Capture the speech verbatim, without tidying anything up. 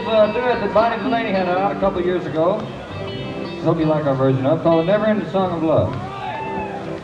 uh, duet that Bonnie Delaney had out a couple years ago. Hope you like our version of it, called The Never Ending Song of Love.